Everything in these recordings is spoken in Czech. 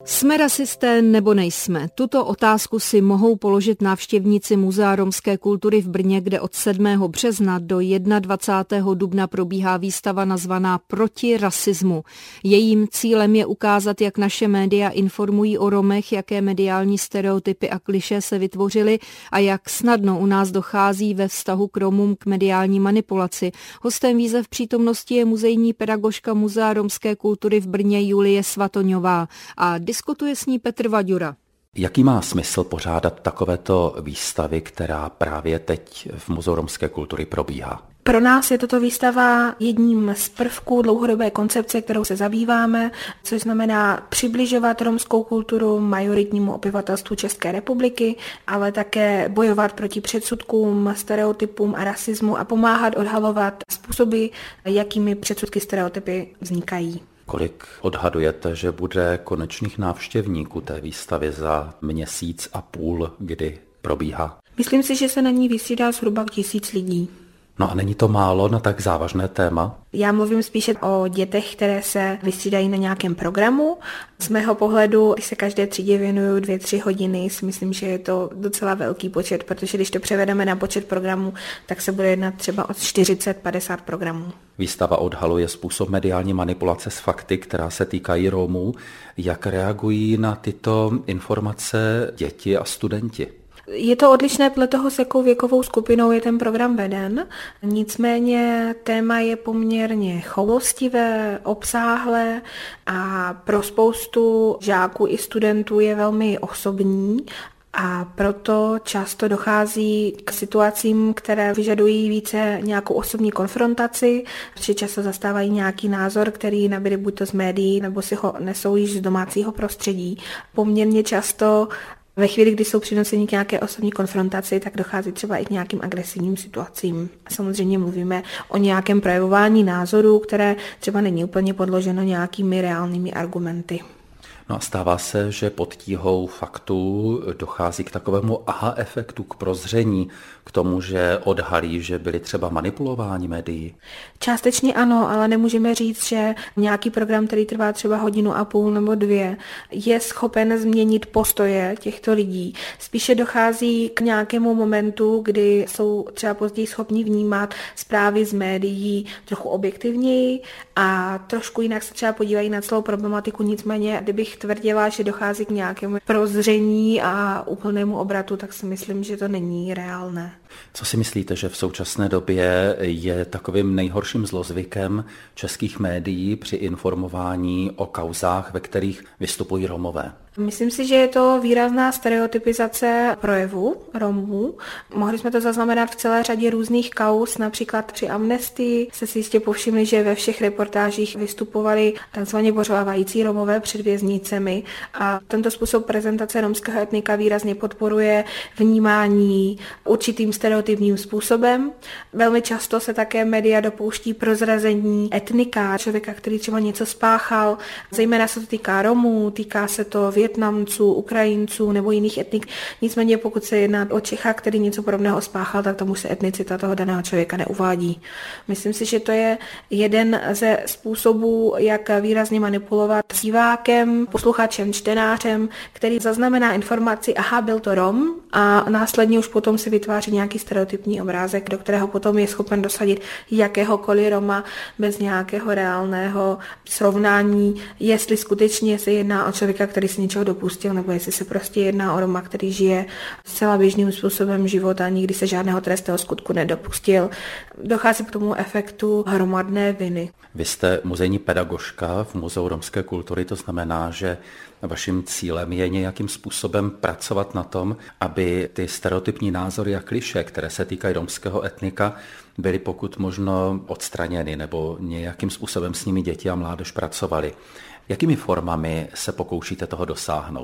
Jsme rasisté nebo nejsme? Tuto otázku si mohou položit návštěvníci Muzea romské kultury v Brně, kde od 7. března do 21. dubna probíhá výstava nazvaná Proti rasismu. Jejím cílem je ukázat, jak naše média informují o Romech, jaké mediální stereotypy a klišé se vytvořily a jak snadno u nás dochází ve vztahu k Romům k mediální manipulaci. Hostem výzev přítomnosti je muzejní pedagožka Muzea romské kultury v Brně Julie Svatoňová a diskutuje s ní Petr Vaďura. Jaký má smysl pořádat takovéto výstavy, která právě teď v Muzeu romské kultury probíhá? Pro nás je tato výstava jedním z prvků dlouhodobé koncepce, kterou se zabýváme, což znamená přibližovat romskou kulturu majoritnímu obyvatelstvu České republiky, ale také bojovat proti předsudkům, stereotypům a rasismu a pomáhat odhalovat způsoby, jakými předsudky, stereotypy vznikají. Kolik odhadujete, že bude konečných návštěvníků té výstavy za měsíc a půl, kdy probíhá? Myslím si, že se na ní vystřídá zhruba 1000 lidí. No a není to málo na tak závažné téma? Já mluvím spíše o dětech, které se vystřídají na nějakém programu. Z mého pohledu, když se každé třídě věnuju 2-3 hodiny, si myslím, že je to docela velký počet, protože když to převedeme na počet programů, tak se bude jednat třeba o 40-50 programů. Výstava odhaluje způsob mediální manipulace s fakty, která se týkají Romů. Jak reagují na tyto informace děti a studenti? Je to odlišné podle toho, s jakou věkovou skupinou je ten program veden, nicméně téma je poměrně choulostivé, obsáhlé a pro spoustu žáků i studentů je velmi osobní. A proto často dochází k situacím, které vyžadují více nějakou osobní konfrontaci, protože často zastávají nějaký názor, který nabyli buď to z médií, nebo si ho nesou již z domácího prostředí. Poměrně často ve chvíli, kdy jsou přinuceni k nějaké osobní konfrontaci, tak dochází třeba i k nějakým agresivním situacím. Samozřejmě mluvíme o nějakém projevování názorů, které třeba není úplně podloženo nějakými reálnými argumenty. No a stává se, že pod tíhou faktů dochází k takovému aha efektu, k prozření, k tomu, že odhalí, že byli třeba manipulováni médií? Částečně ano, ale nemůžeme říct, že nějaký program, který trvá třeba 1,5 hodiny nebo 2, je schopen změnit postoje těchto lidí. Spíše dochází k nějakému momentu, kdy jsou třeba později schopni vnímat zprávy z médií trochu objektivněji a trošku jinak se třeba podívají na celou problematiku. Nicméně, kdybych tvrdila, že dochází k nějakému prozření a úplnému obratu, tak si myslím, že to není reálné. Co si myslíte, že v současné době je takovým nejhorším zlozvykem českých médií při informování o kauzách, ve kterých vystupují Romové? Myslím si, že je to výrazná stereotypizace projevu Romů. Mohli jsme to zaznamenat v celé řadě různých kauz, například při amnestii se si jistě povšimli, že ve všech reportážích vystupovali takzvaně pořvávající Romové před věznicemi a tento způsob prezentace romského etnika výrazně podporuje vnímání určitým stereotypním způsobem. Velmi často se také média dopouští prozrazení etnika, člověka, který třeba něco spáchal, zejména se to týká Romů, týká se to Vietnamců, Ukrajinců nebo jiných etnik. Nicméně pokud se jedná o Čecha, který něco podobného spáchal, tak tomu se etnicita toho daného člověka neuvádí. Myslím si, že to je jeden ze způsobů, jak výrazně manipulovat s divákem, posluchačem, čtenářem, který zaznamená informaci, aha, byl to Rom a následně už potom si vytváří nějaký stereotypní obrázek, do kterého potom je schopen dosadit jakéhokoliv Roma bez nějakého reálného srovnání, jestli skutečně se jedná o člověka, který si něčeho dopustil, nebo jestli se prostě jedná o Roma, který žije zcela běžným způsobem života, nikdy se žádného trestného skutku nedopustil. Dochází k tomu efektu hromadné viny. Vy jste muzejní pedagožka v Muzeu romské kultury, to znamená, že vaším cílem je nějakým způsobem pracovat na tom, aby ty stereotypní názory a klišé, které se týkají romského etnika, byly pokud možno odstraněny nebo nějakým způsobem s nimi děti a mládež pracovali. Jakými formami se pokoušíte toho dosáhnout?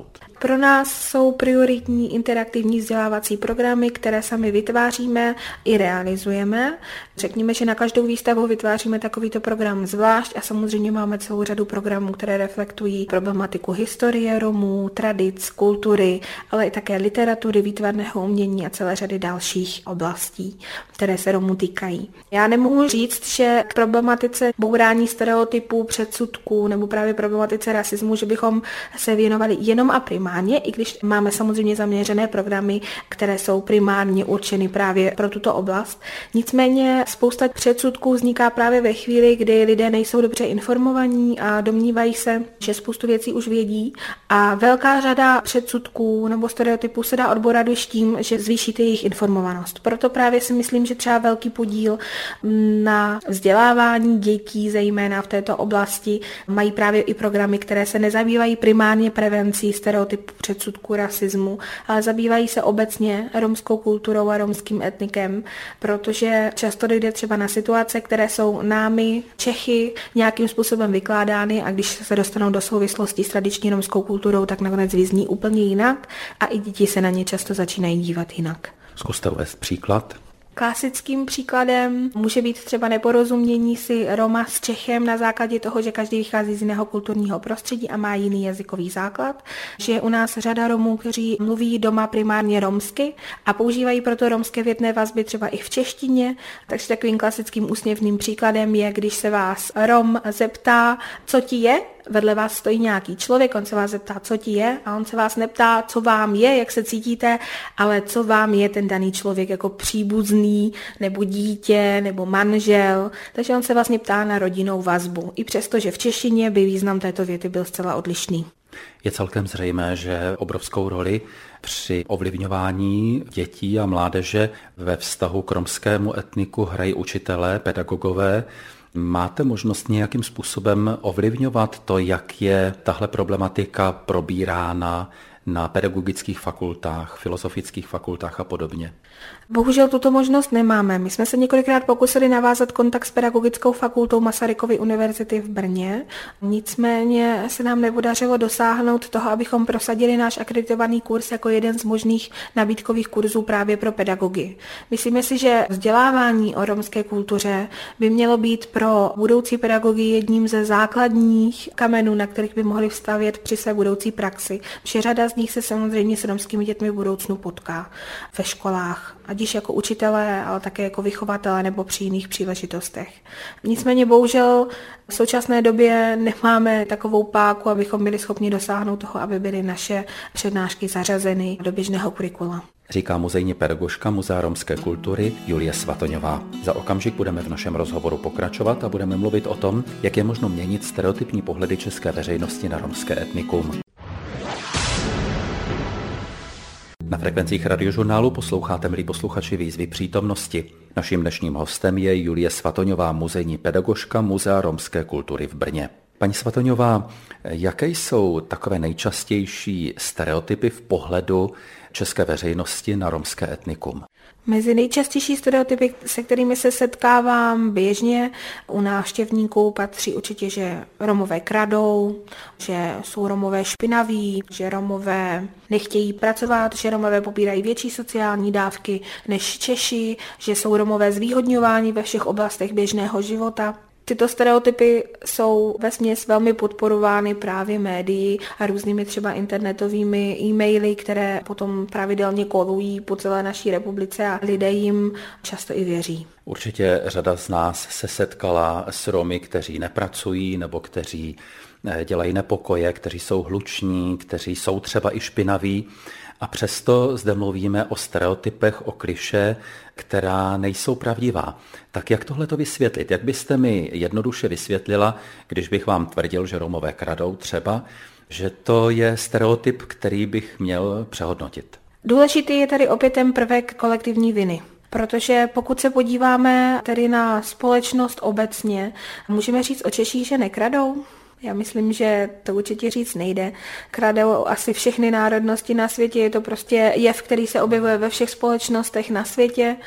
Pro nás jsou prioritní interaktivní vzdělávací programy, které sami vytváříme i realizujeme. Řekněme, že na každou výstavu vytváříme takovýto program zvlášť a samozřejmě máme celou řadu programů, které reflektují problematiku historie Romů, tradic, kultury, ale i také literatury, výtvarného umění a celé řady dalších oblastí, které se Romů týkají. Já nemohu říct, že k problematice bourání stereotypů, předsudků nebo právě problematice rasismu, že bychom se věnovali jenom a primárně, i když máme samozřejmě zaměřené programy, které jsou primárně určeny právě pro tuto oblast. Nicméně spousta předsudků vzniká právě ve chvíli, kdy lidé nejsou dobře informovaní a domnívají se, že spoustu věcí už vědí a velká řada předsudků nebo stereotypů se dá odbourat už tím, že zvýšíte jejich informovanost. Proto právě si myslím, že třeba velký podíl na vzdělávání dětí, zejména v této oblasti, mají právě i programy, které se nezabývají primárně prevencí stereotypů, předsudků, rasismu, ale zabývají se obecně romskou kulturou a romským etnikem, protože často dojde třeba na situace, které jsou námi, Čechy, nějakým způsobem vykládány a když se dostanou do souvislosti s tradiční romskou kulturou, tak nakonec vyzní úplně jinak a i děti se na ně často začínají dívat jinak. Zkuste uvést příklad. Klasickým příkladem může být třeba neporozumění si Roma s Čechem na základě toho, že každý vychází z jiného kulturního prostředí a má jiný jazykový základ, že je u nás řada Romů, kteří mluví doma primárně romsky a používají proto romské větné vazby třeba i v češtině, takže takovým klasickým úsměvným příkladem je, když se vás Rom zeptá, co ti je, vedle vás stojí nějaký člověk, on se vás zeptá, co ti je a on se vás neptá, co vám je, jak se cítíte, ale co vám je ten daný člověk jako příbuzný, nebo dítě, nebo manžel, takže on se vlastně ptá na rodinnou vazbu, i přesto, že v češtině by význam této věty byl zcela odlišný. Je celkem zřejmé, že obrovskou roli při ovlivňování dětí a mládeže ve vztahu k romskému etniku hrají učitelé, pedagogové. Máte možnost nějakým způsobem ovlivňovat to, jak je tahle problematika probírána na pedagogických fakultách, filozofických fakultách a podobně? Bohužel tuto možnost nemáme. My jsme se několikrát pokusili navázat kontakt s pedagogickou fakultou Masarykovy univerzity v Brně, nicméně se nám nepodařilo dosáhnout toho, abychom prosadili náš akreditovaný kurz jako jeden z možných nabídkových kurzů právě pro pedagogy. Myslíme si, že vzdělávání o romské kultuře by mělo být pro budoucí pedagogy jedním ze základních kamenů, na kterých by mohli vstavět při své budoucí praxi, protože řada z nich se samozřejmě s romskými dětmi v budoucnu potká ve školách, ať již jako učitelé, ale také jako vychovatelé nebo při jiných příležitostech. Nicméně bohužel v současné době nemáme takovou páku, abychom byli schopni dosáhnout toho, aby byly naše přednášky zařazeny do běžného kurikula. Říká muzejní pedagožka Muzea romské kultury Julie Svatoňová. Za okamžik budeme v našem rozhovoru pokračovat a budeme mluvit o tom, jak je možno měnit stereotypní pohledy české veřejnosti na romské etnikum. Na frekvencích Radiožurnálu posloucháte, milí posluchači, výzvy přítomnosti. Naším dnešním hostem je Julie Svatoňová, muzejní pedagožka Muzea romské kultury v Brně. Paní Svatoňová, jaké jsou takové nejčastější stereotypy v pohledu české veřejnosti na romské etnikum? Mezi nejčastější stereotypy, se kterými se setkávám běžně u návštěvníků, patří určitě, že Romové kradou, že jsou Romové špinaví, že Romové nechtějí pracovat, že Romové pobírají větší sociální dávky než Češi, že jsou Romové zvýhodňováni ve všech oblastech běžného života. Tyto stereotypy jsou vesměs velmi podporovány právě médii a různými třeba internetovými e-maily, které potom pravidelně kolují po celé naší republice a lidé jim často i věří. Určitě řada z nás se setkala s Romy, kteří nepracují nebo kteří dělají nepokoje, kteří jsou hluční, kteří jsou třeba i špinaví. A přesto zde mluvíme o stereotypech, o klišé, která nejsou pravdivá. Tak jak tohle to vysvětlit? Jak byste mi jednoduše vysvětlila, když bych vám tvrdil, že Romové kradou třeba, že to je stereotyp, který bych měl přehodnotit? Důležitý je tady opět ten prvek kolektivní viny. Protože pokud se podíváme tedy na společnost obecně, můžeme říct o Češích, že nekradou? Já myslím, že to určitě říct nejde. Kradou asi všechny národnosti na světě, je to prostě jev, který se objevuje ve všech společnostech na světě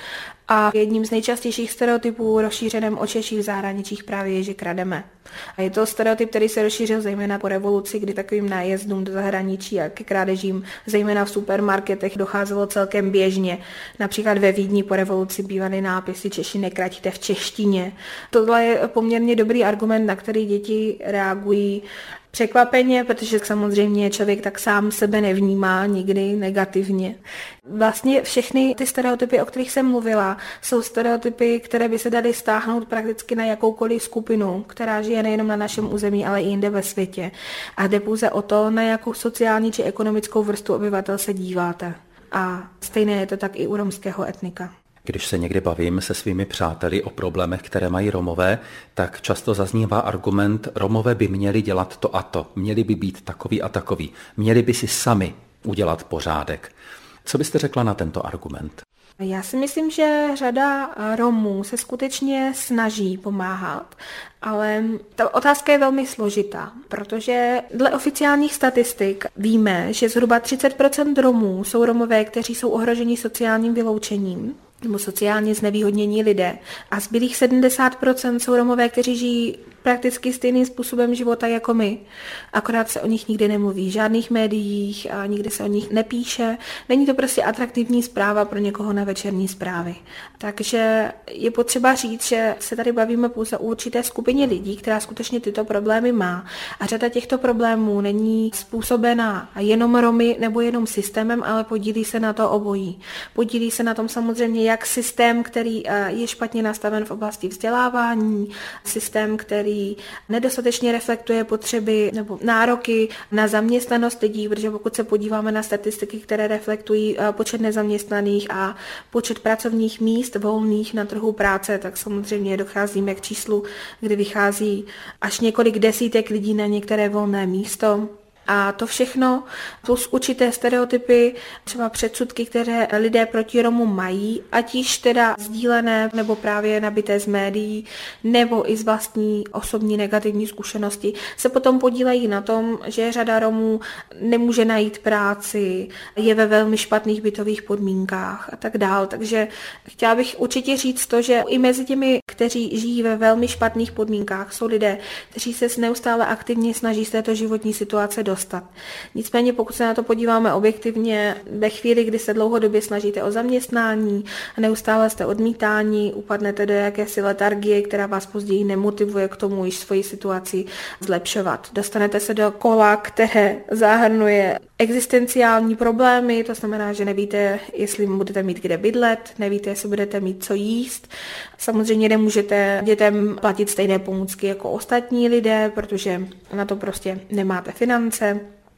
A jedním z nejčastějších stereotypů rozšířeném o Češích v zahraničích právě je, že krademe. A je to stereotyp, který se rozšířil zejména po revoluci, kdy takovým nájezdům do zahraničí a ke krádežím, zejména v supermarketech, docházelo celkem běžně. Například ve Vídni po revoluci bývaly nápisy Češi nekraťte v češtině. Tohle je poměrně dobrý argument, na který děti reagují překvapeně, protože samozřejmě člověk tak sám sebe nevnímá nikdy negativně. Vlastně všechny ty stereotypy, o kterých jsem mluvila, jsou stereotypy, které by se daly stáhnout prakticky na jakoukoliv skupinu, která žije nejenom na našem území, ale i jinde ve světě. A jde pouze o to, na jakou sociální či ekonomickou vrstvu obyvatel se díváte. A stejné je to tak i u romského etnika. Když se někdy bavím se svými přáteli o problémech, které mají Romové, tak často zaznívá argument, Romové by měli dělat to a to, měli by být takový a takový, měli by si sami udělat pořádek. Co byste řekla na tento argument? Já si myslím, že řada Romů se skutečně snaží pomáhat, ale ta otázka je velmi složitá, protože dle oficiálních statistik víme, že zhruba 30% Romů jsou Romové, kteří jsou ohroženi sociálním vyloučením nebo sociálně znevýhodnění lidé a zbylých 70% jsou Romové, kteří žijí prakticky stejným způsobem života jako my, akorát se o nich nikdy nemluví v žádných médiích a nikdy se o nich nepíše. Není to prostě atraktivní zpráva pro někoho na večerní zprávy. Takže je potřeba říct, že se tady bavíme pouze o určité skupině lidí, která skutečně tyto problémy má. A řada těchto problémů není způsobena jenom Romy nebo jenom systémem, ale podílí se na to obojí. Podílí se na tom samozřejmě jak systém, který je špatně nastaven v oblasti vzdělávání, systém, který nedostatečně reflektuje potřeby nebo nároky na zaměstnanost lidí, protože pokud se podíváme na statistiky, které reflektují počet nezaměstnaných a počet pracovních míst volných na trhu práce, tak samozřejmě docházíme k číslu, kdy vychází až několik desítek lidí na některé volné místo. A to všechno plus určité stereotypy, třeba předsudky, které lidé proti Romům mají, ať již teda sdílené nebo právě nabité z médií, nebo i z vlastní osobní negativní zkušenosti, se potom podílejí na tom, že řada Romů nemůže najít práci, je ve velmi špatných bytových podmínkách a tak dál. Takže chtěla bych určitě říct to, že i mezi těmi, kteří žijí ve velmi špatných podmínkách, jsou lidé, kteří se neustále aktivně snaží z této životní situace dostat. Nicméně pokud se na to podíváme objektivně, ve chvíli, kdy se dlouhodobě snažíte o zaměstnání a neustále jste odmítáni, upadnete do jakési letargie, která vás později nemotivuje k tomu již svoji situaci zlepšovat. Dostanete se do kola, které zahrnuje existenciální problémy, to znamená, že nevíte, jestli budete mít kde bydlet, nevíte, jestli budete mít co jíst. Samozřejmě nemůžete dětem platit stejné pomůcky jako ostatní lidé, protože na to prostě nemáte finance.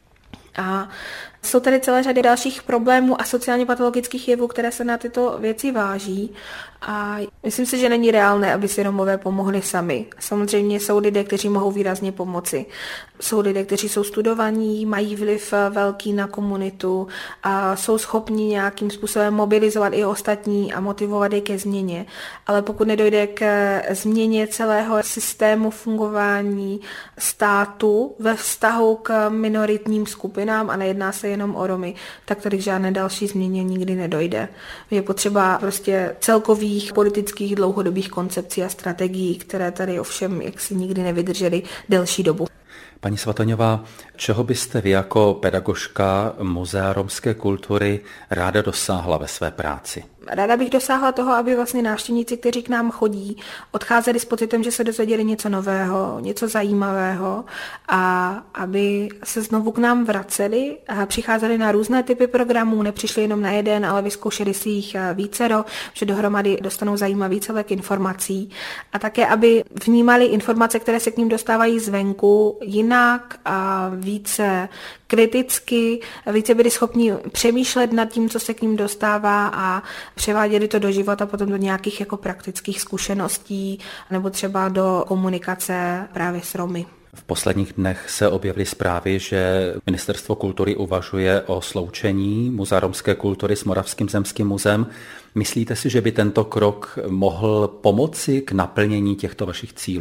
A jsou tady celé řady dalších problémů a sociálně patologických jevů, které se na tyto věci váží. A myslím si, že není reálné, aby si Romové pomohli sami. Samozřejmě jsou lidé, kteří mohou výrazně pomoci. Jsou lidé, kteří jsou studovaní, mají vliv velký na komunitu a jsou schopni nějakým způsobem mobilizovat i ostatní a motivovat je ke změně. Ale pokud nedojde k změně celého systému fungování státu ve vztahu k minoritním skupinám a nejedná se jenom o Romy, tak tady k žádné další změně nikdy nedojde. Je potřeba prostě celkových politických dlouhodobých koncepcí a strategií, které tady ovšem jaksi nikdy nevydržely delší dobu. Paní Svatoňová, čeho byste vy jako pedagožka Muzea romské kultury ráda dosáhla ve své práci? Ráda bych dosáhla toho, aby vlastně návštěvníci, kteří k nám chodí, odcházeli s pocitem, že se dozvěděli něco nového, něco zajímavého a aby se znovu k nám vraceli a přicházeli na různé typy programů, nepřišli jenom na jeden, ale vyzkoušeli si jich vícero, že dohromady dostanou zajímavý celek informací a také, aby vnímali informace, které se k ním dostávají zvenku jinak a více kriticky, více byli schopni přemýšlet nad tím, co se k ním dostává a převáděli to do života potom do nějakých jako praktických zkušeností nebo třeba do komunikace právě s Romy. V posledních dnech se objevily zprávy, že Ministerstvo kultury uvažuje o sloučení Muzea romské kultury s Moravským zemským muzeem. Myslíte si, že by tento krok mohl pomoci k naplnění těchto vašich cílů?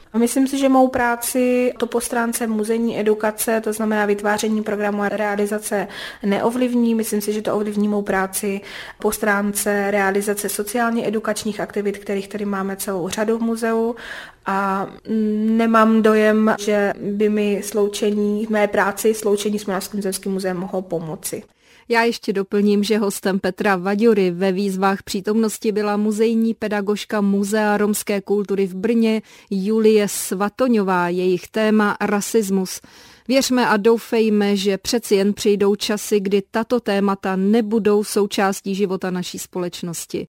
A myslím si, že mou práci to po stránce muzejní edukace, to znamená vytváření programu a realizace, neovlivní. Myslím si, že to ovlivní mou práci po stránce realizace sociálně edukačních aktivit, kterých tady máme celou řadu v muzeu. A nemám dojem, že by mi v mé práci sloučení s Moravským zemským muzeem mohlo pomoci. Já ještě doplním, že hostem Petra Vaďury ve výzvách přítomnosti byla muzejní pedagožka Muzea romské kultury v Brně Julie Svatoňová, jejich téma rasismus. Věřme a doufejme, že přeci jen přijdou časy, kdy tato témata nebudou součástí života naší společnosti.